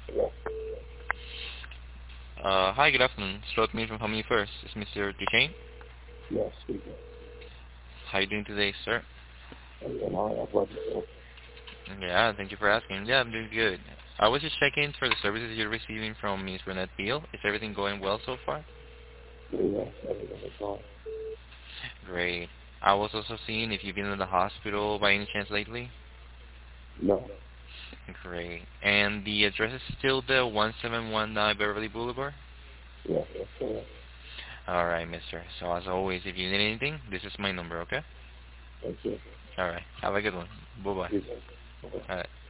Yes. Hi, good afternoon. Start me from Family First. It's Mr. Duchesne. Yes, speaking. How are you doing today, sir? And I have registered. Yeah, thank you for asking. Yeah, I'm doing good. I was just checking for the services you're receiving from Miss Burnett Beal. Is everything going well so far? Yes, everything is fine. Great. I was also seeing if you've been in the hospital by any chance lately. No. Great. And the address is still the 1719 Beverly Boulevard? Yes, that's correct. All right, mister. So as always, if you need anything, this is my number, okay? Thank you. All right. Have a good one. Bye-bye. You too. Okay. All right.